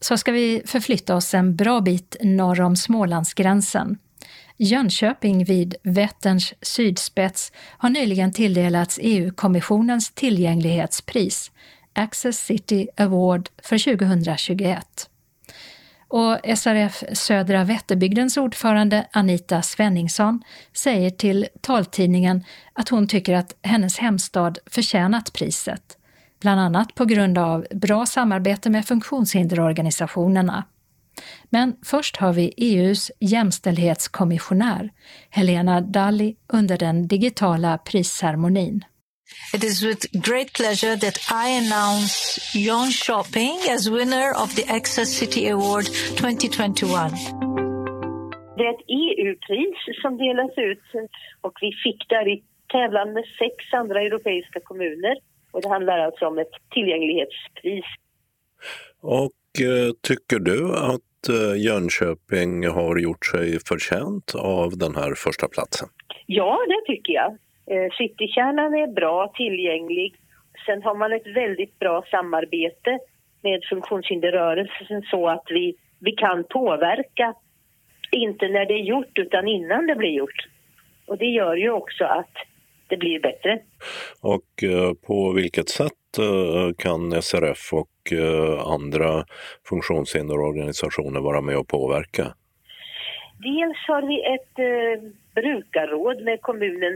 så ska vi förflytta oss en bra bit norr om Smålandsgränsen. Jönköping vid Vätterns sydspets har nyligen tilldelats EU-kommissionens tillgänglighetspris, Access City Award för 2021. Och SRF Södra Vätterbygdens ordförande Anita Svenningsson säger till taltidningen att hon tycker att hennes hemstad förtjänat priset, bland annat på grund av bra samarbete med funktionshinderorganisationerna. Men först har vi EU:s jämställdhetskommissionär Helena Dalli under den digitala prisceremonin. It is with great pleasure that I announce Jönköping as winner of the Access City Award 2021. Det är ett EU-pris som delas ut och vi fick där i tävlan med 6 andra europeiska kommuner. Och det handlar alltså om ett tillgänglighetspris. Och tycker du att Jönköping har gjort sig förtjänt av den här första platsen? Ja, det tycker jag. Citykärnan är bra, tillgänglig. Sen har man ett väldigt bra samarbete med funktionshinderrörelsen så att vi kan påverka, inte när det är gjort utan innan det blir gjort. Och det gör ju också att det blir bättre. Och på vilket sätt kan SRF och andra funktionshinderorganisationer vara med och påverka? Dels har vi ett brukarråd med kommunens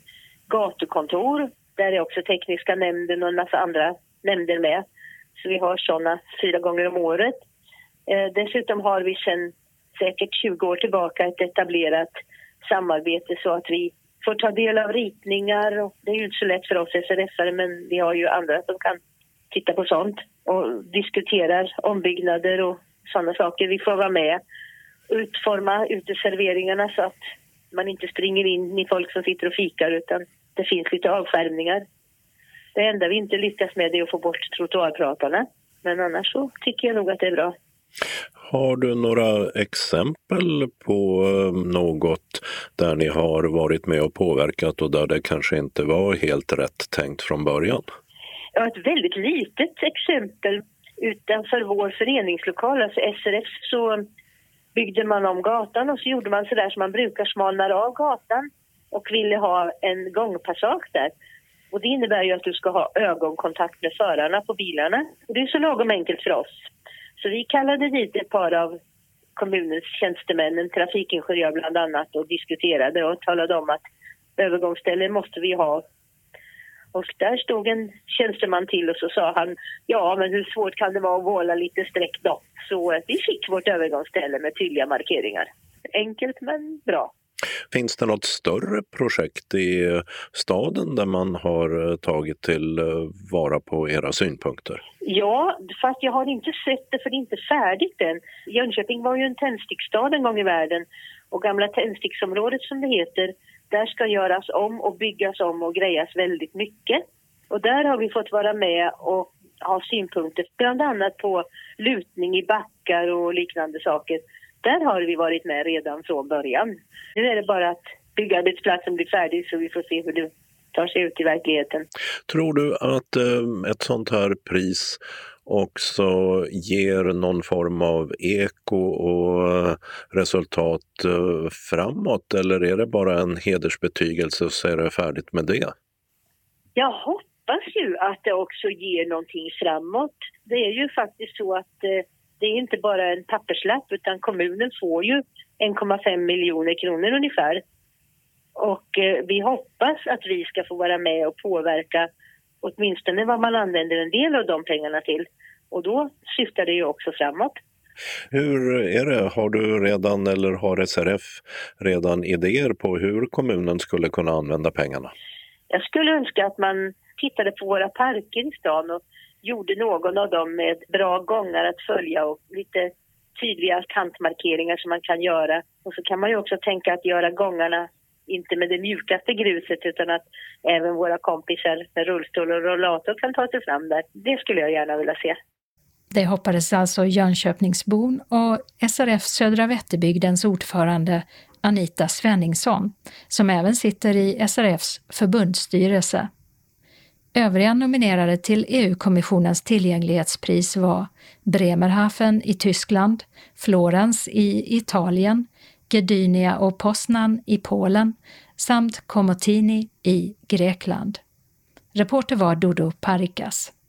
gatukontor. Där är också tekniska nämnden och en massa andra nämnder med. Så vi har sådana 4 gånger om året. Dessutom har vi sedan säkert 20 år tillbaka ett etablerat samarbete så att vi får ta del av ritningar. Och det är ju inte så lätt för oss SRF-are, men vi har ju andra som kan titta på sånt och diskuterar ombyggnader och sådana saker. Vi får vara med och utforma uteserveringarna så att man inte springer in i folk som sitter och fikar utan det finns lite avskärmningar. Det enda vi inte lyckas med är att få bort trottoarpratarna. Men annars så tycker jag nog att det är bra. Har du några exempel på något där ni har varit med och påverkat och där det kanske inte var helt rätt tänkt från början? Ja, ett väldigt litet exempel utanför vår föreningslokal, alltså SRF, så byggde man om gatan och så gjorde man sådär som man brukar, smalnade av gatan och ville ha en gångpassage där. Och det innebär ju att du ska ha ögonkontakt med förarna på bilarna. Och det är så lagom enkelt för oss. Så vi kallade dit ett par av kommunens tjänstemän, en trafikingenjör bland annat, och diskuterade och talade om att övergångsställen måste vi ha. Och där stod en tjänsteman till och så sa han, ja men hur svårt kan det vara att måla lite streck då? Så vi fick vårt övergångsställe med tydliga markeringar. Enkelt men bra. Finns det något större projekt i staden där man har tagit till vara på era synpunkter? Ja, fast jag har inte sett det för det är inte färdigt än. Jönköping var ju en tändsticksstad en gång i världen och gamla tändsticksområdet som det heter, där ska göras om och byggas om och grejas väldigt mycket. Och där har vi fått vara med och ha synpunkter bland annat på lutning i backar och liknande saker. Där har vi varit med redan från början. Nu är det bara att byggarbetsplatsen blir färdig så vi får se hur det tar sig ut i verkligheten. Tror du att ett sånt här pris också ger någon form av eko och resultat framåt? Eller är det bara en hedersbetygelse så är det färdigt med det? Jag hoppas ju att det också ger någonting framåt. Det är ju faktiskt så att det är inte bara en papperslapp utan kommunen får ju 1,5 miljoner kronor ungefär. Och vi hoppas att vi ska få vara med och påverka åtminstone vad man använder en del av de pengarna till. Och då syftar det ju också framåt. Hur är det? Har du redan eller har SRF redan idéer på hur kommunen skulle kunna använda pengarna? Jag skulle önska att man tittade på våra parker i stan och gjorde någon av dem med bra gångar att följa och lite tydliga kantmarkeringar som man kan göra. Och så kan man ju också tänka att göra gångarna inte med det mjukaste gruset utan att även våra kompisar med rullstol och rollator kan ta sig fram där. Det skulle jag gärna vilja se. Det hoppades alltså Jönköpingsbon och SRF Södra Vätterbygdens ordförande Anita Svenningsson, som även sitter i SRFs förbundsstyrelse. Övriga nominerade till EU-kommissionens tillgänglighetspris var Bremerhaven i Tyskland, Florens i Italien, Gdynia och Poznan i Polen samt Komotini i Grekland. Reporter var Dodo Parikas.